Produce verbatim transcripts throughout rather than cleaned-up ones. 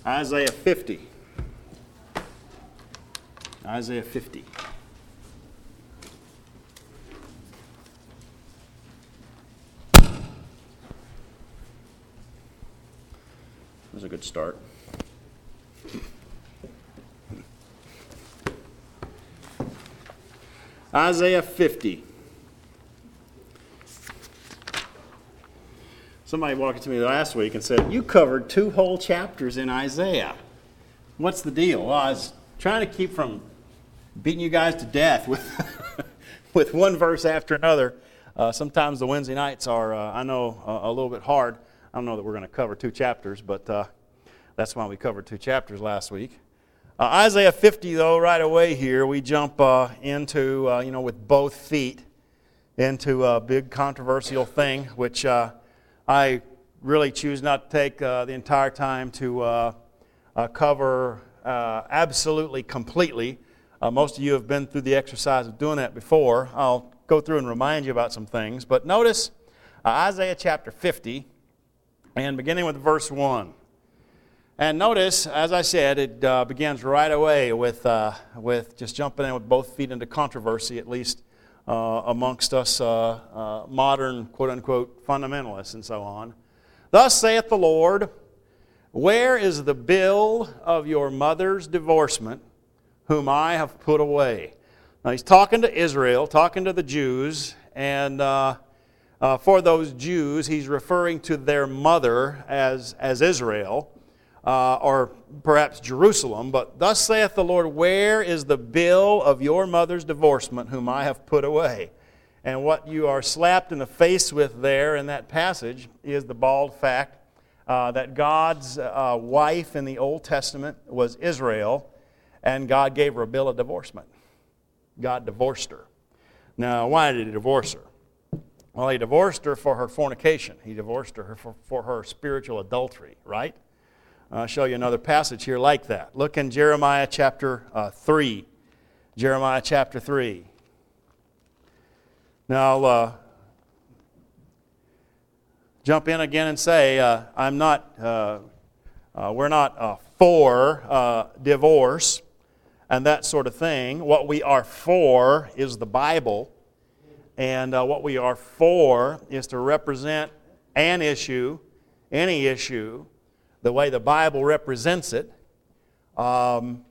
Isaiah fifty. Isaiah fifty. That's a good start. Isaiah fifty. Somebody walked up to me last week and said, "You covered two whole chapters in Isaiah. What's the deal?" Well, I was trying to keep from beating you guys to death with with one verse after another. Uh, sometimes the Wednesday nights are, uh, I know, uh, a little bit hard. I don't know that we're going to cover two chapters, but uh, that's why we covered two chapters last week. Uh, Isaiah fifty, though, right away here, we jump uh, into, uh, you know, with both feet into a big controversial thing, which uh, I really choose not to take uh, the entire time to uh, uh, cover uh, absolutely completely. Uh, most of you have been through the exercise of doing that before. I'll go through and remind you about some things. But notice uh, Isaiah chapter fifty, and beginning with verse one. And notice, as I said, it uh, begins right away with uh, with just jumping in with both feet into controversy, at least uh, amongst us uh, uh, modern, quote-unquote, fundamentalists and so on. "Thus saith the Lord, where is the bill of your mother's divorcement, whom I have put away?" Now he's talking to Israel, talking to the Jews, and uh, uh, for those Jews, he's referring to their mother as, as Israel. Uh, or perhaps Jerusalem, but "thus saith the Lord, where is the bill of your mother's divorcement, whom I have put away?" And what you are slapped in the face with there in that passage is the bald fact uh, that God's uh, wife in the Old Testament was Israel, and God gave her a bill of divorcement. God divorced her. Now, why did He divorce her? Well, He divorced her for her fornication. He divorced her for, for her spiritual adultery, right? I'll show you another passage here like that. Look in Jeremiah chapter uh, three. Jeremiah chapter three. Now, I'll uh, jump in again and say, uh, I'm not, uh, uh, we're not uh, for uh, divorce and that sort of thing. What we are for is the Bible. And uh, what we are for is to represent an issue, any issue, the way the Bible represents it. Um,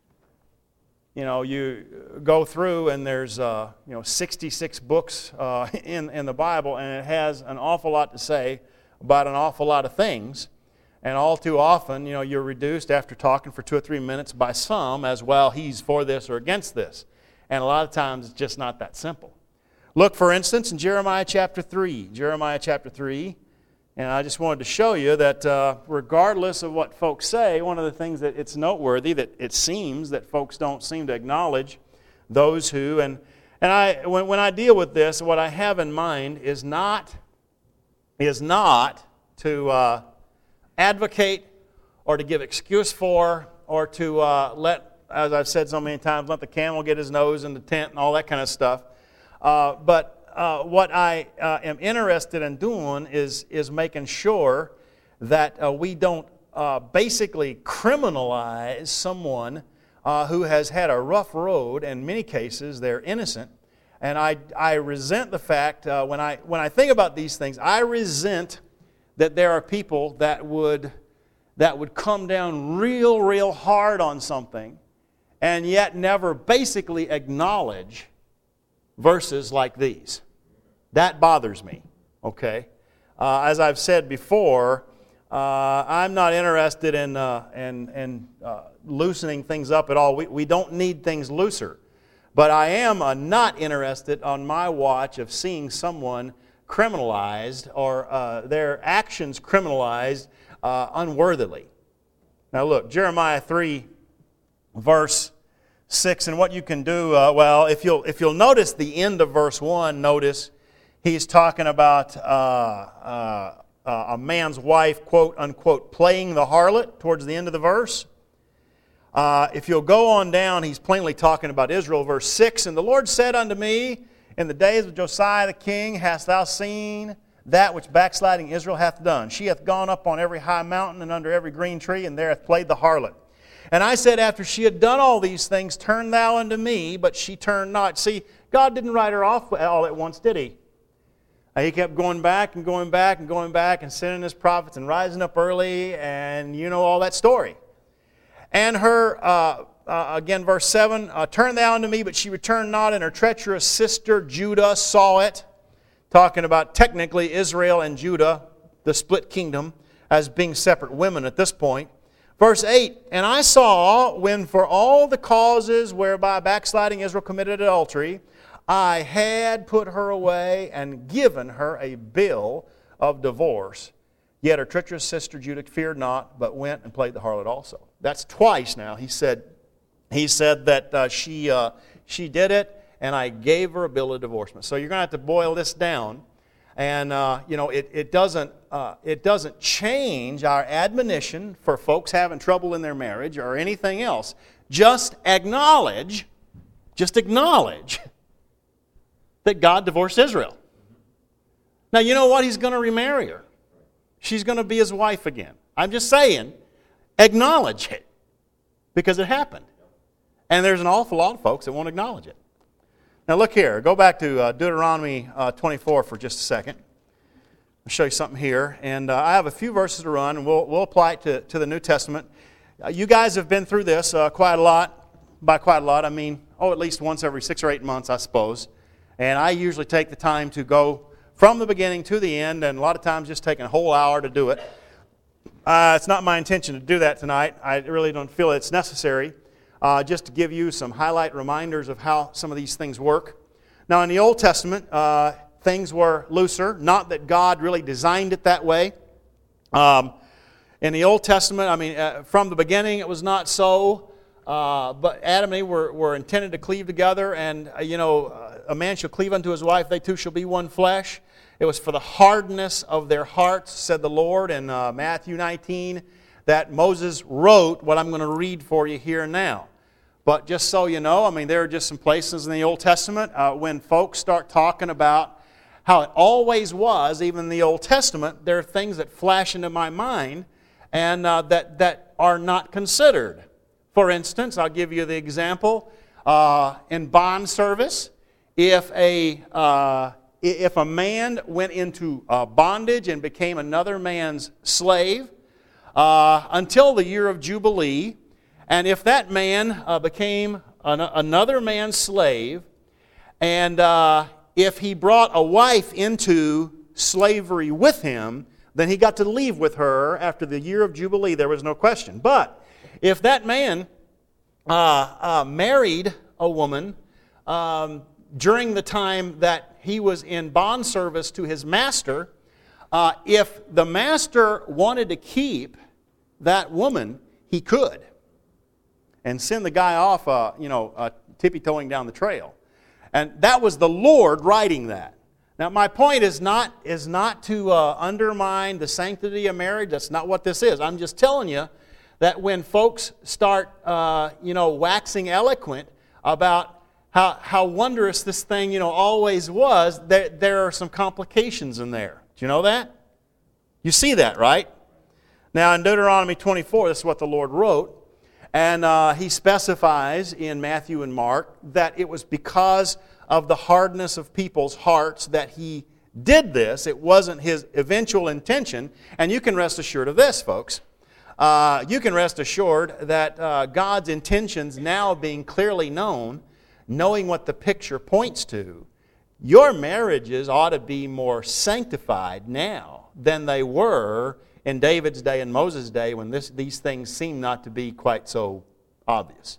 you know, you go through and there's uh, you know sixty-six books uh, in in the Bible, and it has an awful lot to say about an awful lot of things. And all too often, you know, you're reduced after talking for two or three minutes by some as, well, he's for this or against this. And a lot of times it's just not that simple. Look, for instance, in Jeremiah chapter three. Jeremiah chapter three. And I just wanted to show you that uh, regardless of what folks say, one of the things that it's noteworthy that it seems that folks don't seem to acknowledge those who, and and I when, when I deal with this, what I have in mind is not is not to uh, advocate or to give excuse for or to uh, let, as I've said so many times, let the camel get his nose in the tent and all that kind of stuff. Uh, but Uh, what I uh, am interested in doing is, is making sure that uh, we don't uh, basically criminalize someone uh, who has had a rough road. In many cases, they're innocent. And I, I resent the fact, uh, when I when I think about these things, I resent that there are people that would, that would come down real, real hard on something and yet never basically acknowledge verses like these. That bothers me, okay? Uh, as I've said before, uh, I'm not interested in, uh, in, in uh, loosening things up at all. We, we don't need things looser. But I am uh, not interested on my watch of seeing someone criminalized or uh, their actions criminalized uh, unworthily. Now look, Jeremiah three, verse six, and what you can do, uh, well, if you'll, if you'll notice the end of verse one, notice he's talking about uh, uh, uh, a man's wife, quote, unquote, playing the harlot towards the end of the verse. Uh, if you'll go on down, he's plainly talking about Israel, verse six. "And the Lord said unto me, in the days of Josiah the king, hast thou seen that which backsliding Israel hath done. She hath gone up on every high mountain and under every green tree, and there hath played the harlot. And I said, after she had done all these things, turn thou unto me, but she turned not. See, God didn't write her off all at once, did He? He kept going back and going back and going back and sending His prophets and rising up early, and you know all that story. And her, uh, uh, again, verse seven, uh, turn thou unto me, but she returned not, and her treacherous sister Judah saw it. Talking about technically Israel and Judah, the split kingdom, as being separate women at this point. Verse eight, and I saw when for all the causes whereby backsliding Israel committed adultery, I had put her away and given her a bill of divorce. Yet her treacherous sister Judah feared not, but went and played the harlot also. That's twice now. He said, he said that uh, she, uh, she did it, and I gave her a bill of divorcement. So you're going to have to boil this down. And, uh, you know, it, it, doesn't, uh, it doesn't change our admonition for folks having trouble in their marriage or anything else. Just acknowledge, just acknowledge that God divorced Israel. Now, you know what? He's going to remarry her. She's going to be his wife again. I'm just saying, acknowledge it, because it happened. And there's an awful lot of folks that won't acknowledge it. Now look here. Go back to uh, Deuteronomy uh, twenty-four for just a second. I'll show you something here. And uh, I have a few verses to run, and we'll, we'll apply it to, to the New Testament. Uh, you guys have been through this uh, quite a lot. By quite a lot, I mean, oh, at least once every six or eight months, I suppose. And I usually take the time to go from the beginning to the end, and a lot of times just taking a whole hour to do it. Uh, it's not my intention to do that tonight. I really don't feel it's necessary. Uh, just to give you some highlight reminders of how some of these things work. Now, in the Old Testament, uh, things were looser. Not that God really designed it that way. Um, in the Old Testament, I mean, uh, from the beginning, it was not so. Uh, but Adam and Eve were, were intended to cleave together, and, uh, you know, uh, a man shall cleave unto his wife, they two shall be one flesh. It was for the hardness of their hearts, said the Lord in uh, Matthew nineteen, that Moses wrote what I'm going to read for you here now. But just so you know, I mean, there are just some places in the Old Testament uh, when folks start talking about how it always was, even in the Old Testament, there are things that flash into my mind and uh, that, that are not considered. For instance, I'll give you the example. Uh, in bond service, if a, uh, if a man went into uh, bondage and became another man's slave uh, until the year of Jubilee, and if that man uh, became an, another man's slave, and uh, if he brought a wife into slavery with him, then he got to leave with her after the year of Jubilee. There was no question. But if that man uh, uh, married a woman um, during the time that he was in bond service to his master, uh, if the master wanted to keep that woman, he could. And send the guy off, uh, you know, uh, tippy-toeing down the trail. And that was the Lord writing that. Now, my point is not, is not to uh, undermine the sanctity of marriage. That's not what this is. I'm just telling you that when folks start, uh, you know, waxing eloquent about how, how wondrous this thing, you know, always was, there, there are some complications in there. Do you know that? You see that, right? Now, in Deuteronomy twenty-four, this is what the Lord wrote. And uh, he specifies in Matthew and Mark that it was because of the hardness of people's hearts that he did this. It wasn't his eventual intention. And you can rest assured of this, folks. Uh, you can rest assured that uh, God's intentions now being clearly known, knowing what the picture points to, your marriages ought to be more sanctified now than they were in David's day and Moses' day, when this, these things seem not to be quite so obvious.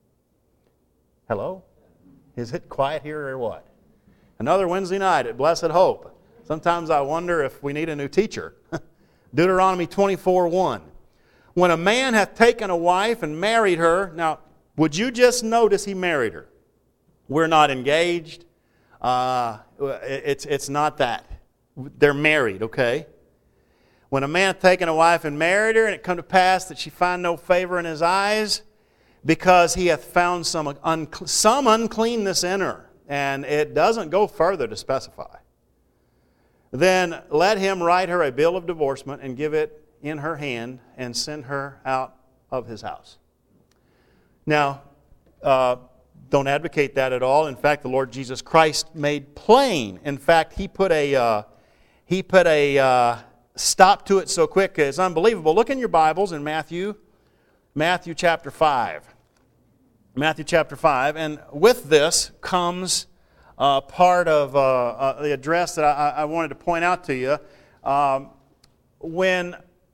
Hello? Is it quiet here or what? Another Wednesday night at Blessed Hope. Sometimes I wonder if we need a new teacher. Deuteronomy twenty-four one. When a man hath taken a wife and married her, now, would you just notice he married her? We're not engaged. Uh, it's, it's not that. They're married, okay? When a man hath taken a wife and married her, and it come to pass that she find no favor in his eyes, because he hath found some, un- some uncleanness in her. And it doesn't go further to specify. then let him write her a bill of divorcement and give it in her hand and send her out of his house. Now, uh, don't advocate that at all. In fact, the Lord Jesus Christ made plain. In fact, He put a uh, He put a uh, stop to it so quick it's unbelievable. Look in your Bibles in Matthew, Matthew chapter five. Matthew chapter five, and with this comes uh, part of uh, uh, the address that I, I wanted to point out to you. Um, when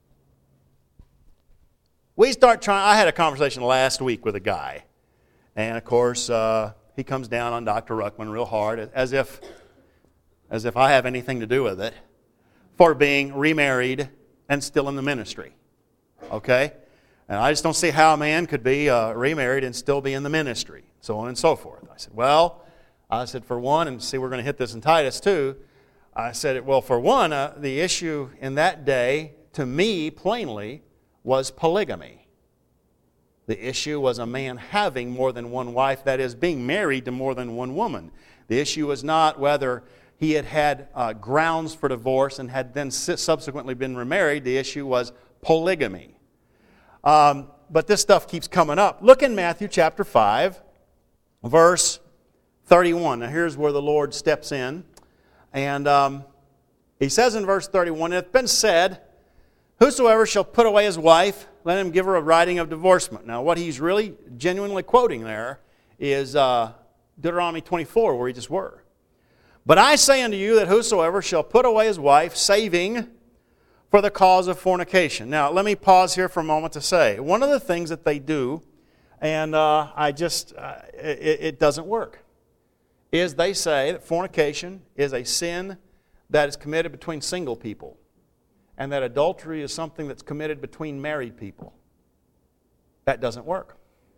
we start trying, I had a conversation last week with a guy. And of course, uh, he comes down on Doctor Ruckman real hard, as if, as if I have anything to do with it, for being remarried and still in the ministry. Okay? And I just don't see how a man could be uh, remarried and still be in the ministry, so on and so forth. I said, well, I said, for one, and see, we're going to hit this in Titus too. I said, well, for one, uh, the issue in that day, to me, plainly, was polygamy. The issue was a man having more than one wife, that is, being married to more than one woman. The issue was not whether he had had uh, grounds for divorce and had then subsequently been remarried. The issue was polygamy. Um, but this stuff keeps coming up. Look in Matthew chapter five, verse thirty-one. Now here's where the Lord steps in. And um, He says in verse thirty-one, "It hath been said, whosoever shall put away his wife, let him give her a writing of divorcement." Now, what he's really genuinely quoting there is uh, Deuteronomy twenty-four, where we just were. "But I say unto you that whosoever shall put away his wife, saving for the cause of fornication." Now, let me pause here for a moment to say, one of the things that they do, and uh, I just, uh, it, it doesn't work, is they say that fornication is a sin that is committed between single people, and that adultery is something that's committed between married people. That doesn't work.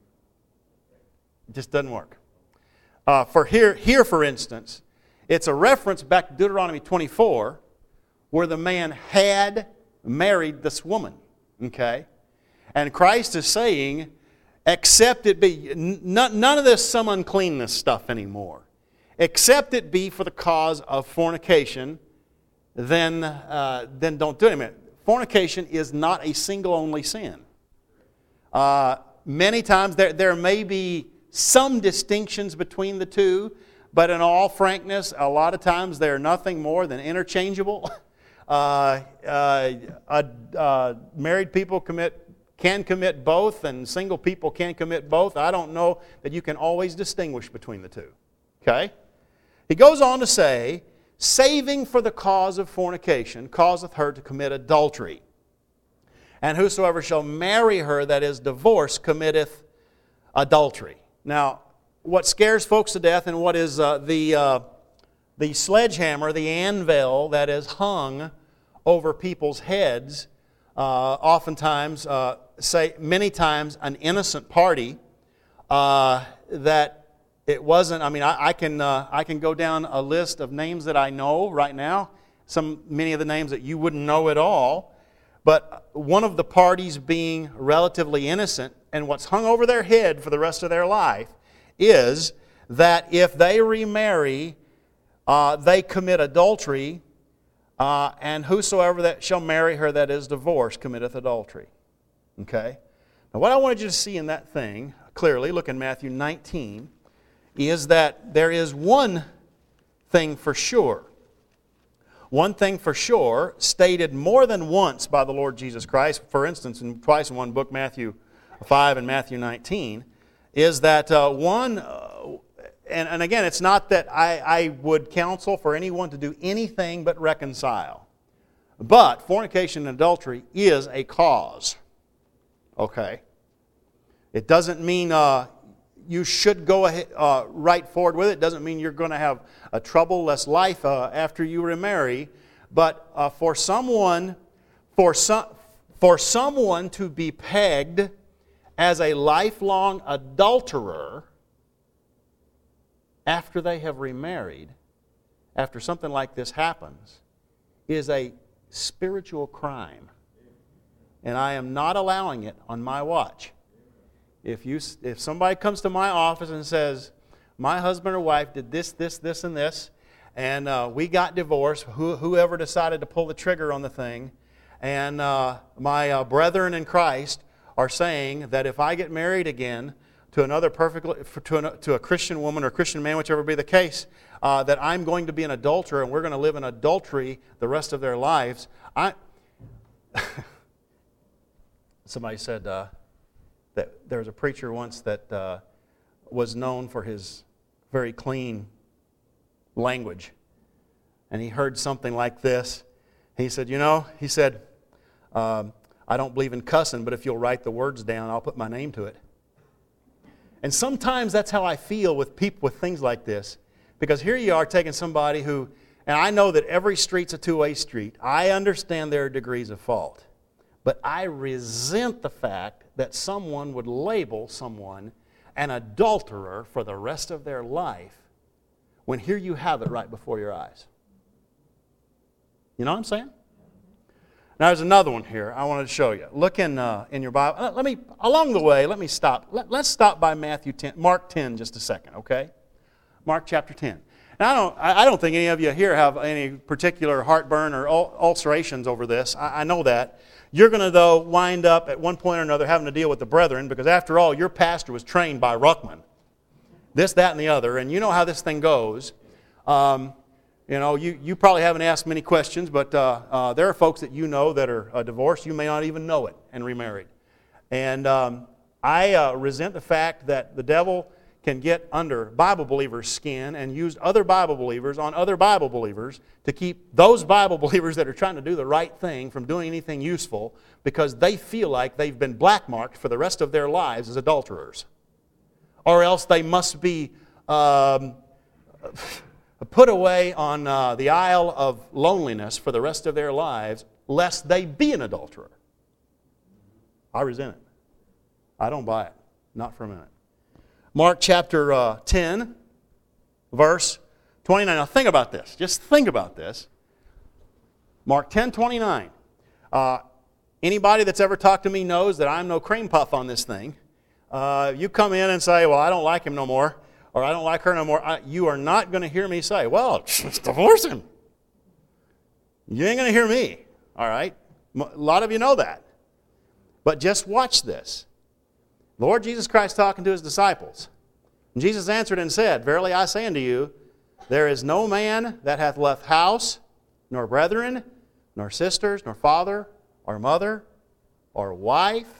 It just doesn't work. Uh, for here, here, for instance, it's a reference back to Deuteronomy twenty-four, where the man had married this woman. Okay? And Christ is saying, except it be, n- none of this some uncleanness stuff anymore. Except it be for the cause of fornication, then, uh, then don't do it. Fornication is not a single only sin. Uh, many times there, there may be some distinctions between the two, but in all frankness, a lot of times they're nothing more than interchangeable. Uh, uh, uh, uh, married people commit can commit both, and single people can commit both. I don't know that you can always distinguish between the two. Okay? He goes on to say, saving for the cause of fornication causeth her to commit adultery. And whosoever shall marry her that is divorced committeth adultery. Now, what scares folks to death and what is uh, the, uh, the sledgehammer, the anvil that is hung over people's heads, uh, oftentimes, uh, say many times, an innocent party uh, that it wasn't. I mean, I, I can uh, I can go down a list of names that I know right now. Some many of the names that you wouldn't know at all. But one of the parties being relatively innocent, and what's hung over their head for the rest of their life is that if they remarry, uh, they commit adultery, uh, and whosoever that shall marry her that is divorced committeth adultery. Okay? Now, what I wanted you to see in that thing clearly, look in Matthew nineteen. Is that there is one thing for sure. One thing for sure, stated more than once by the Lord Jesus Christ, for instance, in twice in one book, Matthew five and Matthew nineteen, is that uh, one, uh, and, and again, it's not that I, I would counsel for anyone to do anything but reconcile. But fornication and adultery is a cause. Okay? It doesn't mean uh, you should go ahead, uh, right forward with it. It doesn't mean you're going to have a troubleless life uh, after you remarry. But uh, for someone, for some, for someone to be pegged as a lifelong adulterer after they have remarried, after something like this happens, is a spiritual crime. And I am not allowing it on my watch. If you, if somebody comes to my office and says, my husband or wife did this, this, this, and this, And uh, we got divorced, who, whoever decided to pull the trigger on the thing. And uh, my uh, brethren in Christ are saying that if I get married again to another perfectly, to, an, to a Christian woman or Christian man, whichever be the case, uh, that I'm going to be an adulterer and we're going to live in adultery the rest of their lives. I Somebody said uh, that there was a preacher once that uh, was known for his very clean language. And he heard something like this. He said, you know, he said, um, I don't believe in cussing, but if you'll write the words down, I'll put my name to it. And sometimes that's how I feel with people with things like this. Because here you are taking somebody who, and I know that every street's a two-way street. I understand there are degrees of fault. But I resent the fact that someone would label someone an adulterer for the rest of their life when here you have it right before your eyes. You know what I'm saying? Now there's another one here I wanted to show you. Look in uh, in your Bible. Let me, along the way, let me stop. Let, let's stop by Matthew ten, Mark ten just a second, okay? Mark chapter ten. Now I don't, I don't think any of you here have any particular heartburn or ulcerations over this. I, I know that. You're going to, though, wind up at one point or another having to deal with the brethren because, after all, your pastor was trained by Ruckman. This, that, and the other. And you know how this thing goes. Um, you know, you, you probably haven't asked many questions, but uh, uh, there are folks that you know that are uh, divorced. You may not even know it and remarried. And um, I uh, resent the fact that the devil can get under Bible believers' skin and use other Bible believers on other Bible believers to keep those Bible believers that are trying to do the right thing from doing anything useful because they feel like they've been blackmarked for the rest of their lives as adulterers. Or else they must be um, put away on uh, the Isle of Loneliness for the rest of their lives lest they be an adulterer. I resent it. I don't buy it. Not for a minute. Mark chapter uh, ten, verse twenty-nine. Now think about this. Just think about this. Mark ten, twenty-nine. Uh, anybody that's ever talked to me knows that I'm no cream puff on this thing. Uh, you come in and say, well, I don't like him no more, or I don't like her no more. I, you are not going to hear me say, well, just divorce him. You ain't going to hear me. All right? A lot of you know that. But just watch this. Lord Jesus Christ talking to His disciples. And Jesus answered and said, verily I say unto you, there is no man that hath left house, nor brethren, nor sisters, nor father, or mother, or wife,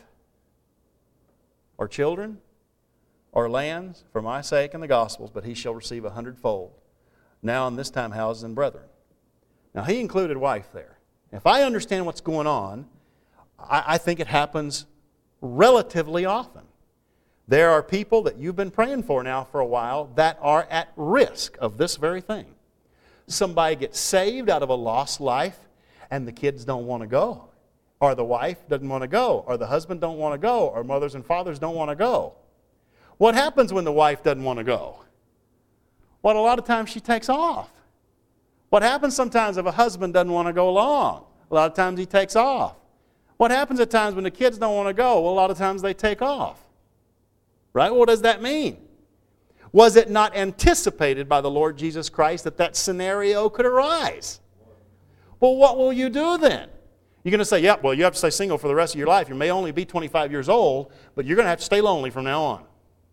or children, or lands, for my sake and the gospel's, but he shall receive a hundredfold. Now in this time houses and brethren. Now he included wife there. If I understand what's going on, I, I think it happens relatively often. There are people that you've been praying for now for a while that are at risk of this very thing. Somebody gets saved out of a lost life and the kids don't want to go. Or the wife doesn't want to go. Or the husband don't want to go. Or mothers and fathers don't want to go. What happens when the wife doesn't want to go? Well, a lot of times she takes off. What happens sometimes if a husband doesn't want to go along? A lot of times he takes off. What happens at times when the kids don't want to go? Well, a lot of times they take off. Right? What does that mean? Was it not anticipated by the Lord Jesus Christ that that scenario could arise? Well, what will you do then? You're going to say, yeah, well, you have to stay single for the rest of your life. You may only be twenty-five years old, but you're going to have to stay lonely from now on.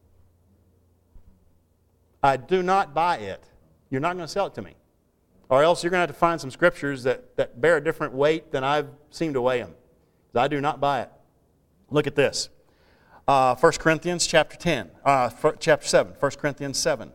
I do not buy it. You're not going to sell it to me. Or else you're going to have to find some scriptures that, that bear a different weight than I've seemed to weigh them. I do not buy it. Look at this. Uh, First Corinthians chapter ten, uh, chapter seven. First Corinthians seven.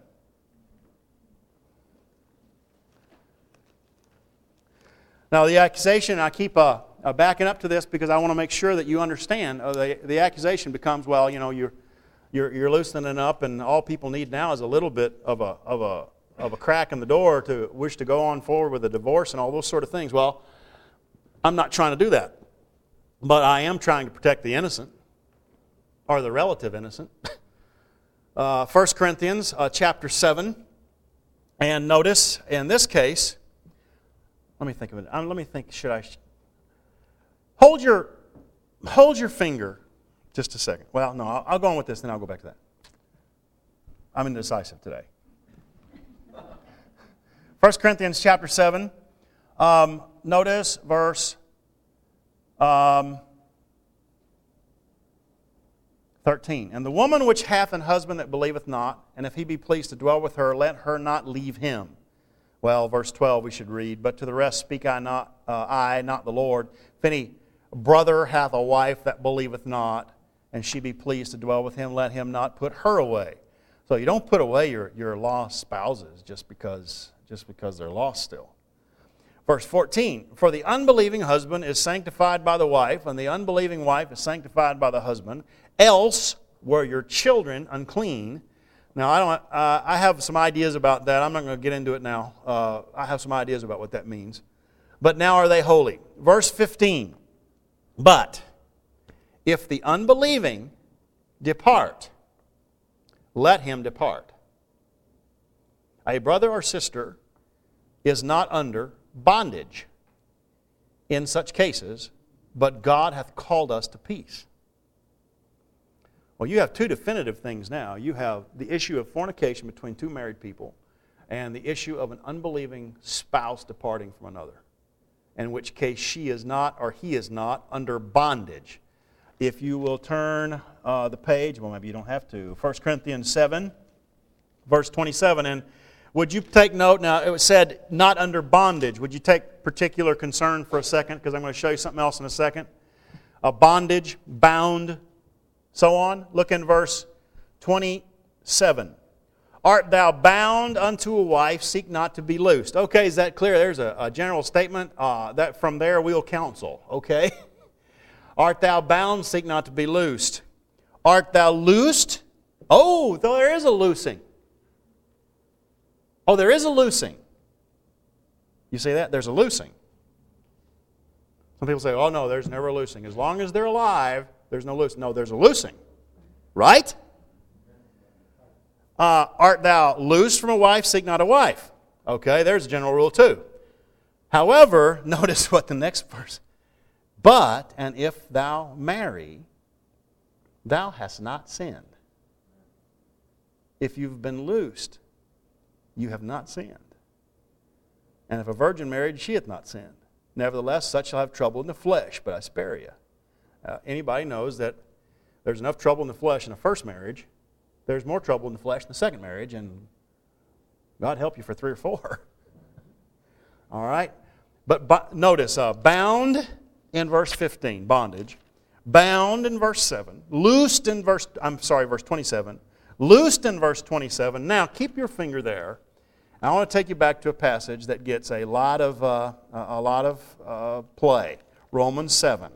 Now the accusation, I keep uh, uh, backing up to this because I want to make sure that you understand. Uh, the, the accusation becomes, well, you know, you're you're you're loosening up, and all people need now is a little bit of a of a of a crack in the door to wish to go on forward with a divorce and all those sort of things. Well, I'm not trying to do that, but I am trying to protect the innocent. Or the relative innocent. Uh, First Corinthians uh, chapter seven. And notice, in this case, let me think of it. Um, let me think, should I... Hold your, hold your finger just a second. Well, no, I'll, I'll go on with this, then I'll go back to that. I'm indecisive today. First Corinthians chapter seven. Um, notice verse um, thirteen. And the woman which hath an husband that believeth not, and if he be pleased to dwell with her, let her not leave him. Well, verse twelve we should read. But to the rest speak I not, uh, I, not the Lord. If any brother hath a wife that believeth not, and she be pleased to dwell with him, let him not put her away. So you don't put away your, your lost spouses just because, just because they're lost still. Verse fourteen, for the unbelieving husband is sanctified by the wife, and the unbelieving wife is sanctified by the husband. Else were your children unclean. Now, I don't. Uh, I have some ideas about that. I'm not going to get into it now. Uh, I have some ideas about what that means. But now are they holy? Verse fifteen, but if the unbelieving depart, let him depart. A brother or sister is not under bondage in such cases, but God hath called us to peace. Well, you have two definitive things now. You have the issue of fornication between two married people and the issue of an unbelieving spouse departing from another, in which case she is not or he is not under bondage. If you will turn uh, the page, well, maybe you don't have to, First Corinthians seven, verse twenty-seven, and would you take note, now it was said not under bondage. Would you take particular concern for a second, because I'm going to show you something else in a second. A bondage, bound, so on. Look in verse twenty-seven. Art thou bound unto a wife, seek not to be loosed. Okay, is that clear? There's a, a general statement. Uh, that from there we'll counsel. Okay? Art thou bound, seek not to be loosed. Art thou loosed? Oh, though there is a loosing. Oh, there is a loosing. You see that? There's a loosing. Some people say, oh no, there's never a loosing. As long as they're alive, there's no loosing. No, there's a loosing. Right? Uh, art thou loosed from a wife, seek not a wife. Okay, there's a general rule too. However, notice what the next verse. But, and if thou marry, thou hast not sinned. If you've been loosed, you have not sinned. And if a virgin married, she hath not sinned. Nevertheless, such shall have trouble in the flesh, but I spare you. Uh, anybody knows that there's enough trouble in the flesh in a first marriage. There's more trouble in the flesh in the second marriage, and God help you for three or four. All right? But, but notice, uh, bound in verse fifteen, bondage. Bound in verse seven. Loosed in verse, I'm sorry, verse twenty-seven. Loosed in verse twenty-seven. Now, keep your finger there. I want to take you back to a passage that gets a lot of, uh, a lot of uh, play. Romans seven.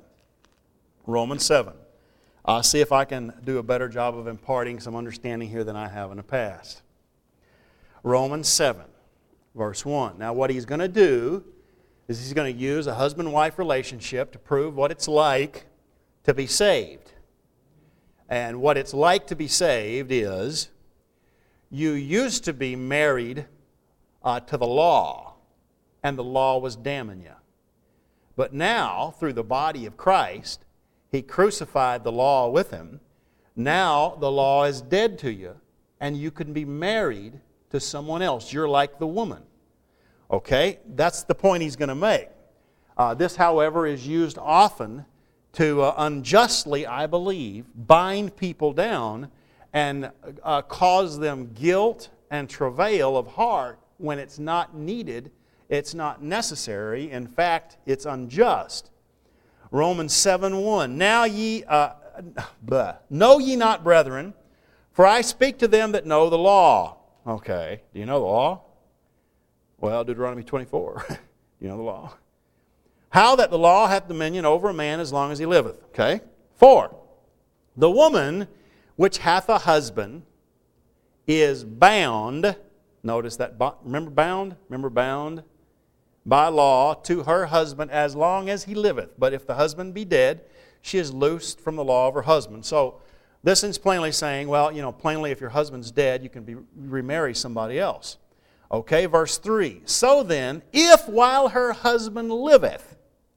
Romans seven. I'll see if I can do a better job of imparting some understanding here than I have in the past. Romans seven, verse one. Now what he's going to do is he's going to use a husband-wife relationship to prove what it's like to be saved. And what it's like to be saved is you used to be married uh, to the law, and the law was damning you. But now, through the body of Christ, He crucified the law with Him. Now the law is dead to you, and you can be married to someone else. You're like the woman. Okay? That's the point he's going to make. Uh, this, however, is used often to uh, unjustly, I believe, bind people down and uh, cause them guilt and travail of heart when it's not needed, it's not necessary. In fact, it's unjust. Romans seven one. Now ye, uh, bleh, know ye not, brethren, for I speak to them that know the law. Okay, do you know the law? Well, Deuteronomy twenty-four. You know the law. How that the law hath dominion over a man as long as he liveth. Okay? Four. The woman which hath a husband is bound. Notice that. Remember bound? Remember bound? By law to her husband as long as he liveth. But if the husband be dead, she is loosed from the law of her husband. So this is plainly saying, well, you know, plainly if your husband's dead, you can be, remarry somebody else. Okay, verse three. So then, if while her husband liveth,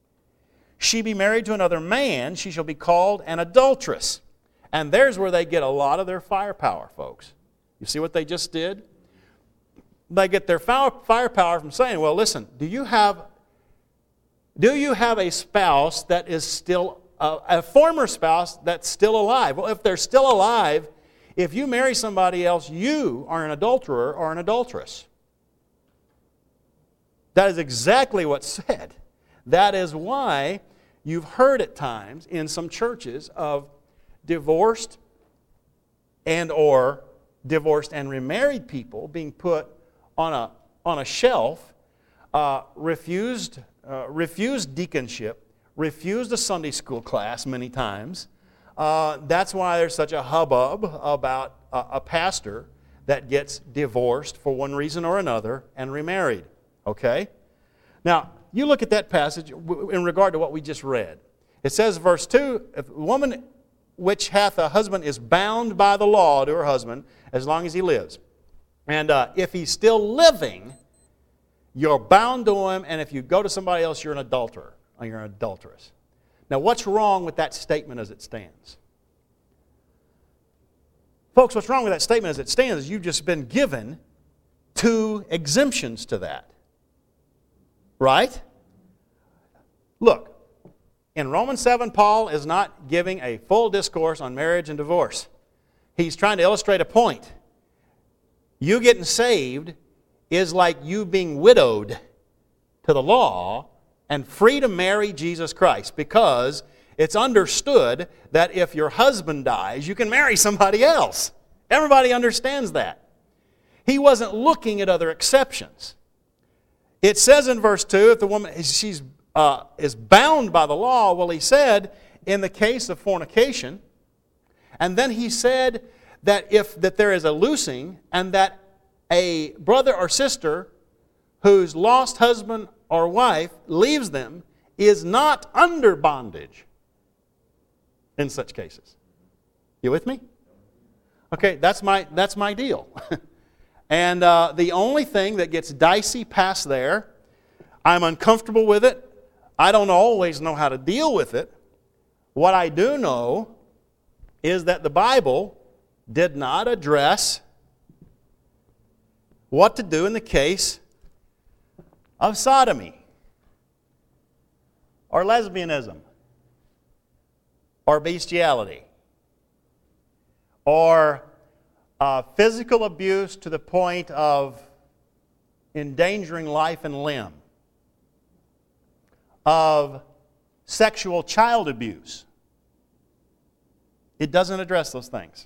she be married to another man, she shall be called an adulteress. And there's where they get a lot of their firepower, folks. You see what they just did? they get their firepower from saying, well, listen, do you have, do you have a spouse that is still, uh, a former spouse that's still alive? Well, if they're still alive, if you marry somebody else, you are an adulterer or an adulteress. That is exactly what's said. That is why you've heard at times in some churches of divorced and or divorced and remarried people being put on a, on a shelf, uh, refused, uh, refused deaconship, refused a Sunday school class many times. Uh, that's why there's such a hubbub about a, a pastor that gets divorced for one reason or another and remarried. Okay? Now, you look at that passage in regard to what we just read. It says, verse two, if a woman which hath a husband is bound by the law to her husband as long as he lives. And uh, if he's still living, you're bound to him, and if you go to somebody else, you're an adulterer, or you're an adulteress. Now, what's wrong with that statement as it stands? Folks, what's wrong with that statement as it stands is you've just been given two exemptions to that. Right? Look, in Romans seven, Paul is not giving a full discourse on marriage and divorce. He's trying to illustrate a point. You getting saved is like you being widowed to the law and free to marry Jesus Christ, because it's understood that if your husband dies, you can marry somebody else. Everybody understands that. He wasn't looking at other exceptions. It says in verse two, if the woman she's, uh, is bound by the law, well, he said, in the case of fornication, and then he said that if that there is a loosing, and that a brother or sister whose lost husband or wife leaves them is not under bondage in such cases. You with me? Okay, that's my, that's my deal. And uh, the only thing that gets dicey past there, I'm uncomfortable with it. I don't always know how to deal with it. What I do know is that the Bible did not address what to do in the case of sodomy or lesbianism or bestiality or uh, physical abuse to the point of endangering life and limb, of sexual child abuse. It doesn't address those things.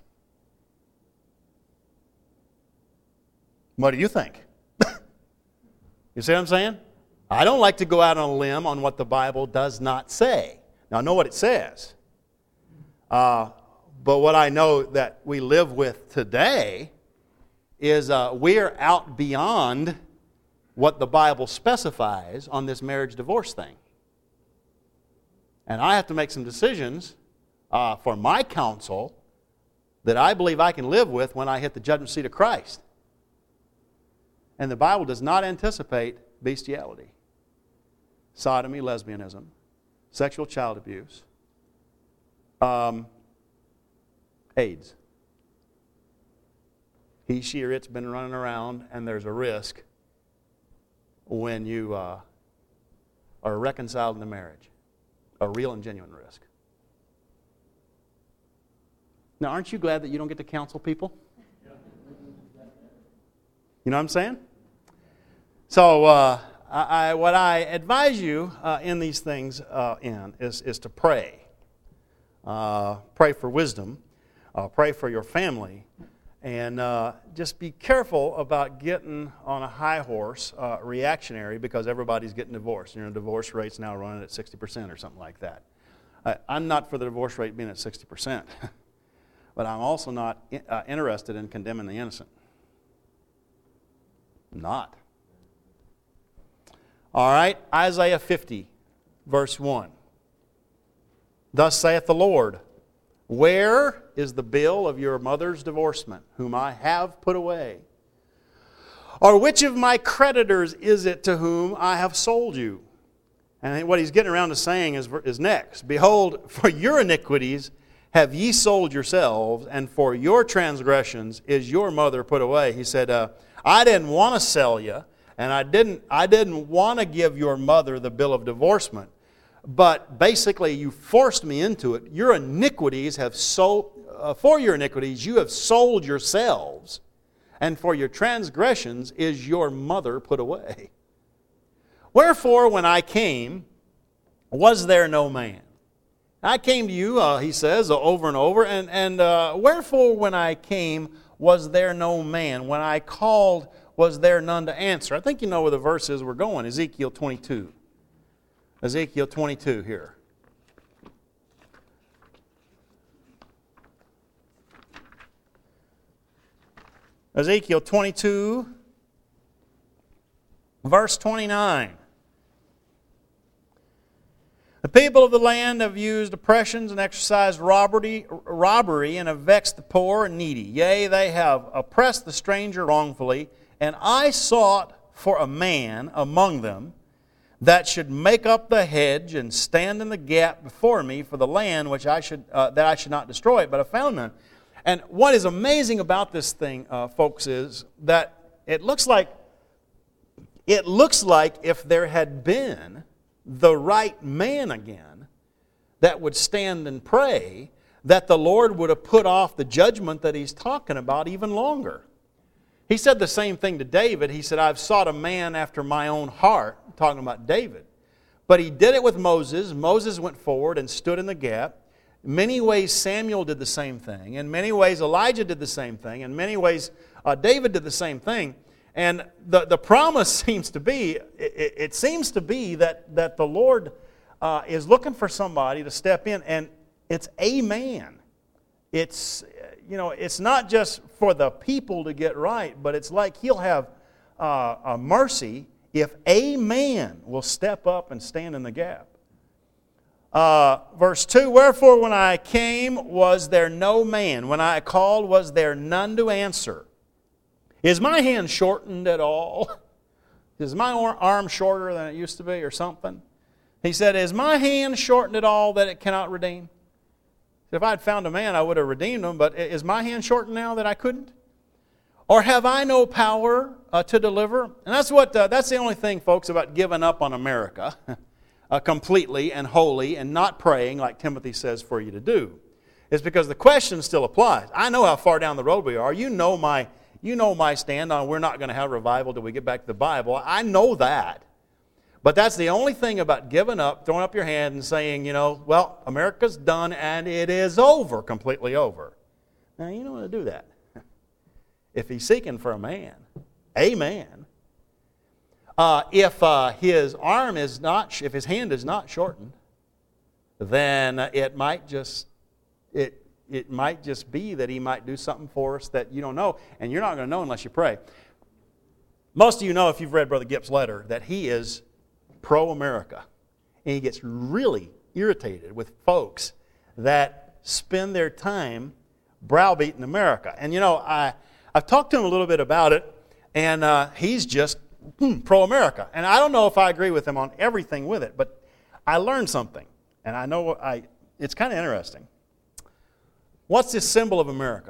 What do you think? You see what I'm saying? I don't like to go out on a limb on what the Bible does not say. Now, I know what it says. Uh, but what I know that we live with today is uh, we're out beyond what the Bible specifies on this marriage-divorce thing. And I have to make some decisions uh, for my counsel that I believe I can live with when I hit the judgment seat of Christ. And the Bible does not anticipate bestiality, sodomy, lesbianism, sexual child abuse, um, AIDS. He, she, or it's been running around, and there's a risk when you uh, are reconciled in the marriage. A real and genuine risk. Now, aren't you glad that you don't get to counsel people? You know what I'm saying? So, uh, I, I, what I advise you uh, in these things uh, in is, is to pray. Uh, pray for wisdom. Uh, pray for your family. And uh, just be careful about getting on a high horse uh, reactionary because everybody's getting divorced. You know, divorce rate's now running at sixty percent or something like that. I, I'm not for the divorce rate being at sixty percent. But I'm also not in, uh, interested in condemning the innocent. Not. All right, Isaiah fifty, verse one. Thus saith the Lord, where is the bill of your mother's divorcement, whom I have put away? Or which of my creditors is it to whom I have sold you? And what he's getting around to saying is, is next. Behold, for your iniquities have ye sold yourselves, and for your transgressions is your mother put away. He said, uh, I didn't want to sell you, and I didn't, I didn't want to give your mother the bill of divorcement. But basically, you forced me into it. Your iniquities have sold, uh, for your iniquities, you have sold yourselves, and for your transgressions is your mother put away. Wherefore, when I came, was there no man? I came to you, uh, he says, uh, over and over, and, and uh, wherefore, when I came, was there no man? When I called, was there none to answer? I think you know where the verse is we're going, Ezekiel twenty-two. Ezekiel twenty-two here. Ezekiel twenty-two, verse twenty-nine. The people of the land have used oppressions and exercised robbery, robbery and have vexed the poor and needy. Yea, they have oppressed the stranger wrongfully, and I sought for a man among them that should make up the hedge and stand in the gap before me for the land which I should uh, that I should not destroy it, but I found none. And what is amazing about this thing, uh, folks, is that it looks like it looks like if there had been the right man again that would stand and pray, that the Lord would have put off the judgment that He's talking about even longer. He said the same thing to David. He said, I've sought a man after my own heart, talking about David. But He did it with Moses. Moses went forward and stood in the gap. In many ways, Samuel did the same thing. In many ways, Elijah did the same thing. In many ways, uh, David did the same thing. And the, the promise seems to be, it, it seems to be that, that the Lord uh, is looking for somebody to step in, and it's a man. It's, you know, it's not just for the people to get right, but it's like He'll have uh, a mercy if a man will step up and stand in the gap. Uh, verse two, wherefore when I came was there no man, when I called was there none to answer. Is my hand shortened at all? Is my arm shorter than it used to be or something? He said, is my hand shortened at all that it cannot redeem? If I had found a man, I would have redeemed him, but is my hand shortened now that I couldn't? Or have I no power uh, to deliver? And that's what uh, that's the only thing, folks, about giving up on America uh, completely and wholly and not praying like Timothy says for you to do. Is because the question still applies. I know how far down the road we are. You know my, you know my stand on we're not going to have revival till we get back to the Bible. I know that. But that's the only thing about giving up, throwing up your hand and saying, you know, well, America's done and it is over, completely over. Now, you don't want to do that. If He's seeking for a man, a man, uh, if uh, his arm is not, if his hand is not shortened, then it might just, it it might just be that He might do something for us that you don't know, and you're not going to know unless you pray. Most of you know, if you've read Brother Gipp's letter, that he is pro-America. And he gets really irritated with folks that spend their time browbeating America. And you know, I, I've talked to him a little bit about it, and uh, he's just hmm, pro-America. And I don't know if I agree with him on everything with it, but I learned something. And I know I, it's kind of interesting. What's the symbol of America?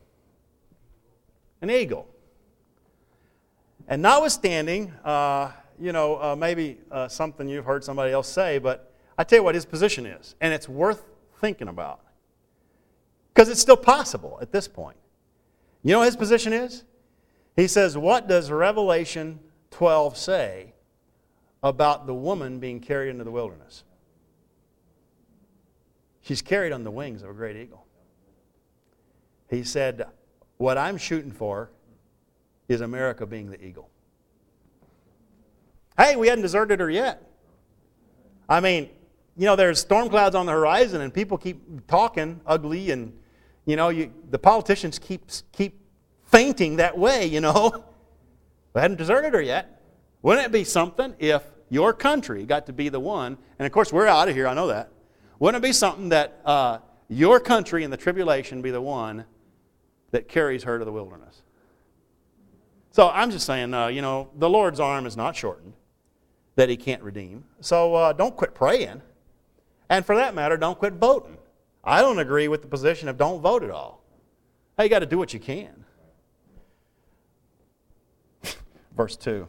An eagle. And notwithstanding, uh, you know, uh, maybe uh, something you've heard somebody else say, but I tell you what his position is, and it's worth thinking about. Because it's still possible at this point. You know what his position is? He says, what does Revelation twelve say about the woman being carried into the wilderness? She's carried on the wings of a great eagle. He said, what I'm shooting for is America being the eagle. Hey, we hadn't deserted her yet. I mean, you know, there's storm clouds on the horizon and people keep talking ugly and, you know, you, the politicians keep, keep fainting that way, you know. We hadn't deserted her yet. Wouldn't it be something if your country got to be the one, and of course we're out of here, I know that. Wouldn't it be something that uh, your country in the tribulation be the one that carries her to the wilderness? So I'm just saying, uh, you know, the Lord's arm is not shortened, that He can't redeem. So uh, don't quit praying. And for that matter, don't quit voting. I don't agree with the position of don't vote at all. Hey, you got to do what you can. verse two.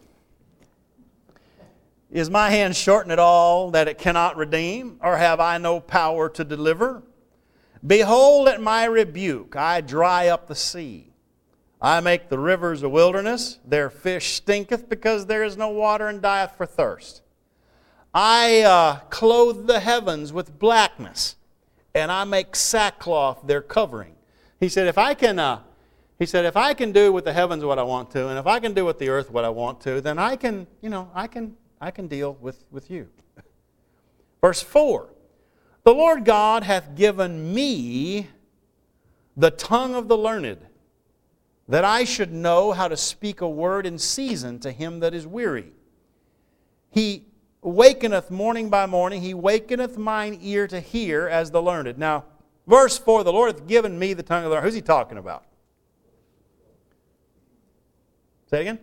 Is my hand shortened at all that it cannot redeem, or have I no power to deliver? Behold, at my rebuke I dry up the sea. I make the rivers a wilderness. Their fish stinketh, because there is no water, and dieth for thirst. I uh, clothe the heavens with blackness, and I make sackcloth their covering. He said, if I can, uh, he said, if I can do with the heavens what I want to, and if I can do with the earth what I want to, then I can, you know, I can, I can deal with, with you. Verse four. The Lord God hath given me the tongue of the learned, that I should know how to speak a word in season to him that is weary. He wakeneth morning by morning, he wakeneth mine ear to hear as the learned. Now, verse four, the Lord hath given me the tongue of the learned. Who's he talking about? Say it again?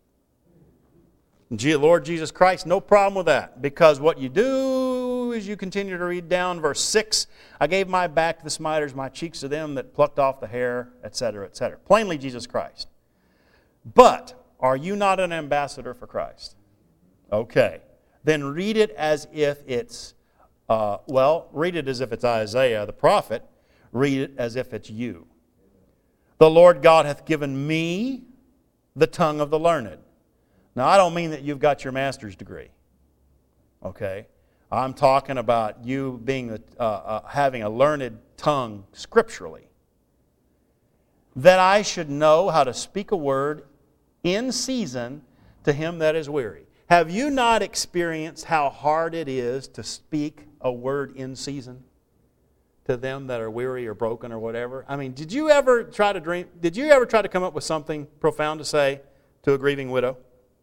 Lord Jesus Christ, no problem with that. Because what you do is you continue to read down verse six. I gave my back to the smiters, my cheeks to them that plucked off the hair, et cetera, et cetera. Plainly Jesus Christ. But are you not an ambassador for Christ? Okay. Then read it as if it's, uh, well, read it as if it's Isaiah the prophet. Read it as if it's you. The Lord God hath given me the tongue of the learned. Now, I don't mean that you've got your master's degree. Okay? I'm talking about you being uh, uh, having a learned tongue scripturally. That I should know how to speak a word in season to him that is weary. Have you not experienced how hard it is to speak a word in season to them that are weary or broken or whatever? I mean, did you ever try to dream? Did you ever try to come up with something profound to say to a grieving widow?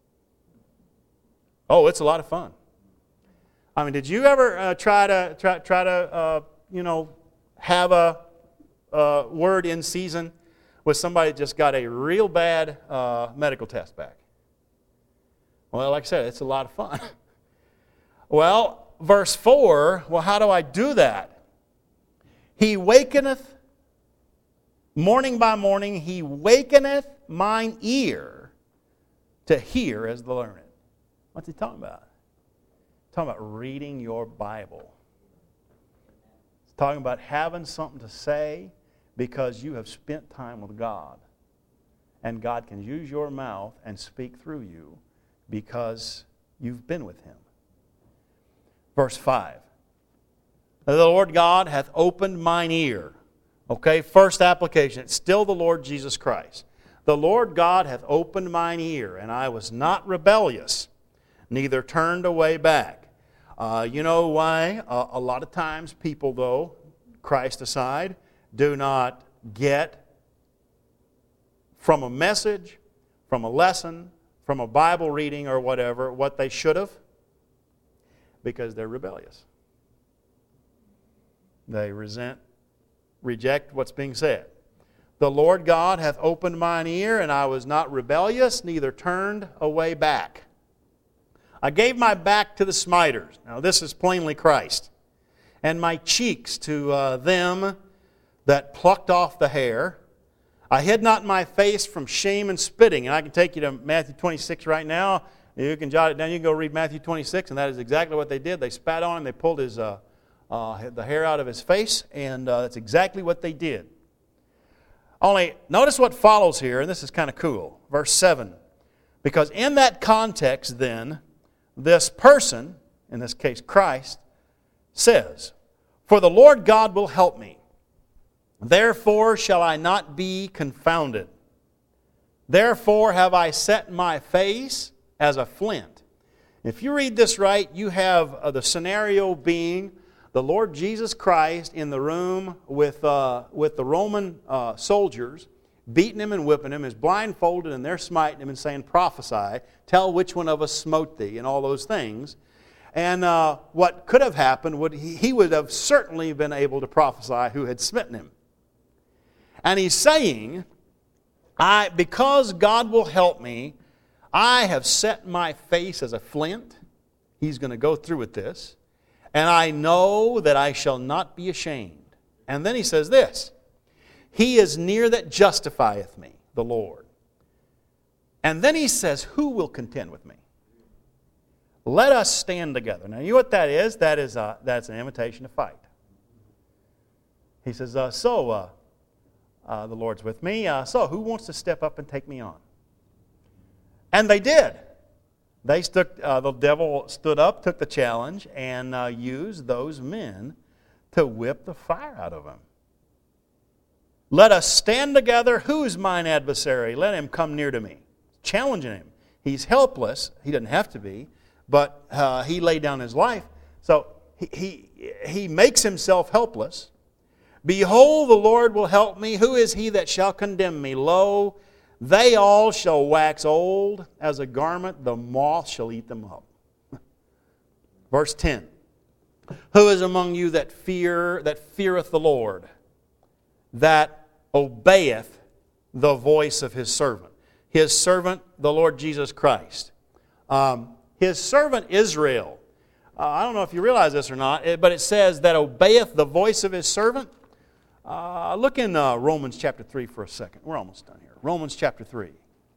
Oh, it's a lot of fun. I mean, did you ever uh, try to try try to uh, you know have a, a word in season with somebody that just got a real bad uh, medical test back? Well, like I said, it's a lot of fun. Well, verse four. Well, how do I do that? He wakeneth morning by morning. He wakeneth mine ear to hear as the learned. What's he talking about? He's talking about reading your Bible. He's talking about having something to say because you have spent time with God. And God can use your mouth and speak through you because you've been with Him. Verse five. The Lord God hath opened mine ear. Okay, first application. It's still the Lord Jesus Christ. The Lord God hath opened mine ear, and I was not rebellious, neither turned away back. Uh, you know why? Uh, a lot of times people, though, Christ aside, do not get from a message, from a lesson, from a Bible reading or whatever, what they should have, because they're rebellious. They resent, reject what's being said. The Lord God hath opened mine ear, and I was not rebellious, neither turned away back. I gave my back to the smiters. Now this is plainly Christ. And my cheeks to uh, them that plucked off the hair. I hid not my face from shame and spitting. And I can take you to Matthew twenty-six right now. You can jot it down. You can go read Matthew twenty-six, and that is exactly what they did. They spat on him. They pulled his uh, uh, the hair out of his face, and uh, that's exactly what they did. Only, notice what follows here, and this is kind of cool. Verse seven. Because in that context, then, this person, in this case Christ, says, For the Lord God will help me. Therefore shall I not be confounded. Therefore have I set my face as a flint. If you read this right, you have uh, the scenario being the Lord Jesus Christ in the room with, uh, with the Roman uh, soldiers, beating him and whipping him, is blindfolded, and they're smiting him and saying, Prophesy, tell which one of us smote thee, and all those things. And uh, what could have happened, would he, he would have certainly been able to prophesy who had smitten him. And he's saying, I, because God will help me, I have set my face as a flint. He's going to go through with this. And I know that I shall not be ashamed. And then he says this, He is near that justifieth me, the Lord. And then he says, who will contend with me? Let us stand together. Now, you know what that is? That is a, that's an invitation to fight. He says, uh, so, uh, uh, the Lord's with me. Uh, so, who wants to step up and take me on? And they did. They stuck, uh, the devil stood up, took the challenge, and uh, used those men to whip the fire out of him. Let us stand together. Who is mine adversary? Let him come near to me. Challenging him. He's helpless. He doesn't have to be, but uh, he laid down his life. So he, he, he makes himself helpless. Behold, the Lord will help me. Who is he that shall condemn me? Lo, they all shall wax old as a garment. The moth shall eat them up. Verse ten. Who is among you that fear that feareth the Lord, that obeyeth the voice of his servant? His servant, the Lord Jesus Christ. Um, his servant Israel. Uh, I don't know if you realize this or not, but it says that obeyeth the voice of his servant. Uh, look in uh, Romans chapter three for a second. We're almost done here. Romans chapter three.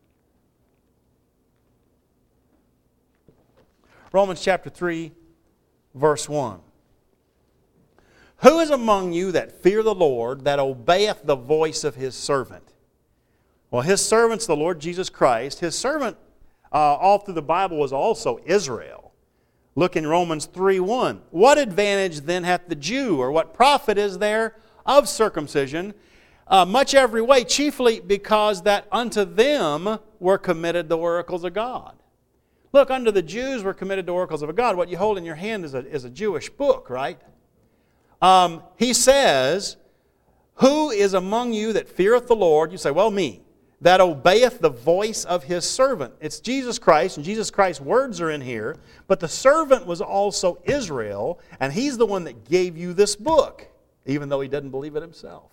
Romans chapter three, verse one. Who is among you that fear the Lord, that obeyeth the voice of his servant? Well, his servant's the Lord Jesus Christ. His servant, uh, all through the Bible, was also Israel. Look in Romans three one. What advantage then hath the Jew, or what profit is there of circumcision? Uh, much every way, chiefly because that unto them were committed the oracles of God. Look, unto the Jews were committed the oracles of God. What you hold in your hand is a, is a Jewish book, right? Um, he says, who is among you that feareth the Lord? You say, well, me. That obeyeth the voice of his servant. It's Jesus Christ, and Jesus Christ's words are in here. But the servant was also Israel, and he's the one that gave you this book, even though he doesn't believe it himself.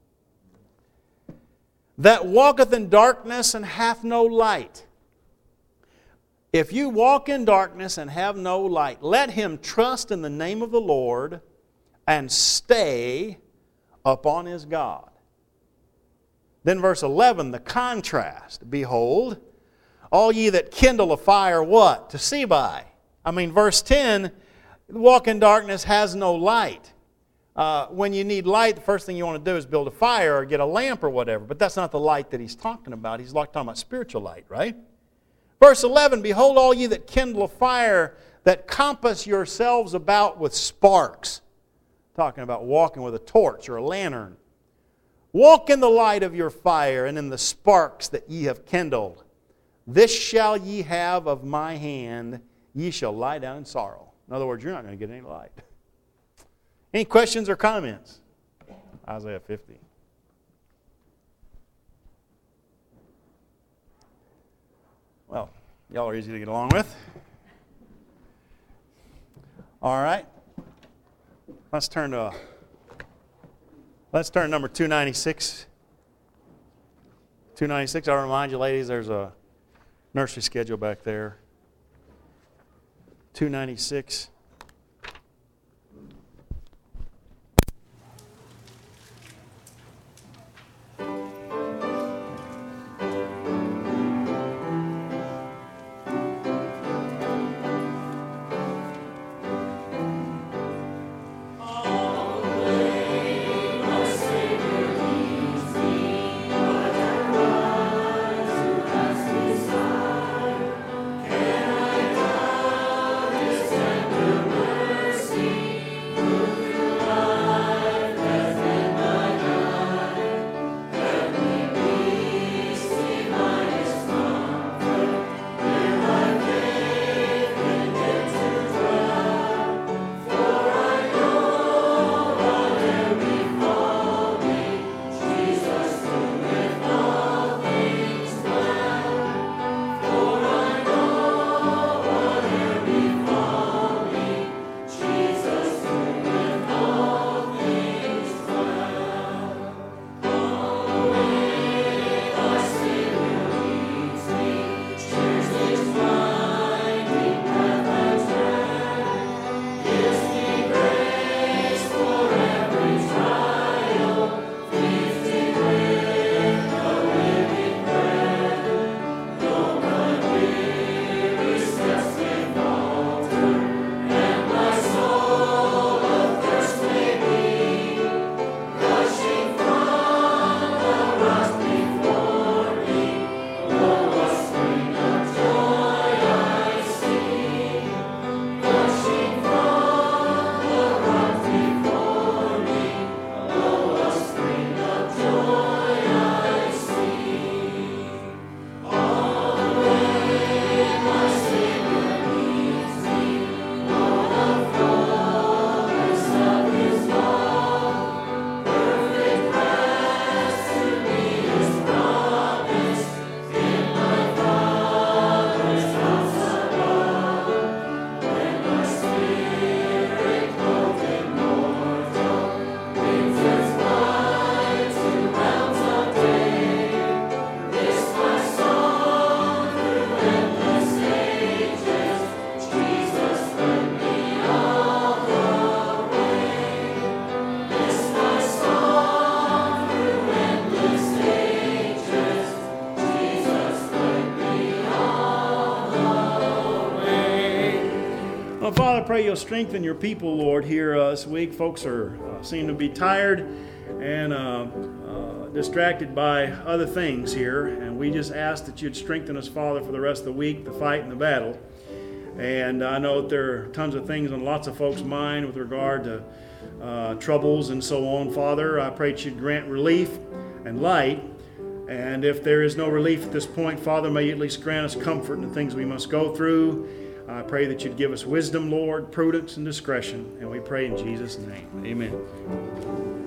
That walketh in darkness and hath no light. If you walk in darkness and have no light, let him trust in the name of the Lord and stay upon his God. Then verse eleven, the contrast. Behold, all ye that kindle a fire, what? To see by. I mean, verse ten, walk in darkness has no light. Uh, when you need light, the first thing you want to do is build a fire or get a lamp or whatever. But that's not the light that he's talking about. He's talking about spiritual light, right? Verse eleven, behold, all ye that kindle a fire, that compass yourselves about with sparks. Talking about walking with a torch or a lantern. Walk in the light of your fire and in the sparks that ye have kindled. This shall ye have of my hand. Ye shall lie down in sorrow. In other words, you're not going to get any light. Any questions or comments? Isaiah fifty. Well, y'all are easy to get along with. All right. Let's turn to let's turn to number two ninety-six. two ninety-six. I'll remind you, ladies, there's a nursery schedule back there. two ninety-six. pray you'll strengthen your people, Lord, here uh, this week. Folks are uh, seem to be tired and uh, uh, distracted by other things here. And we just ask that you'd strengthen us, Father, for the rest of the week, the fight and the battle. And I know that there are tons of things on lots of folks' mind with regard to uh, troubles and so on. Father, I pray that you'd grant relief and light. And if there is no relief at this point, Father, may you at least grant us comfort in the things we must go through. I pray that you'd give us wisdom, Lord, prudence, and discretion. And we pray in Jesus' name. Amen.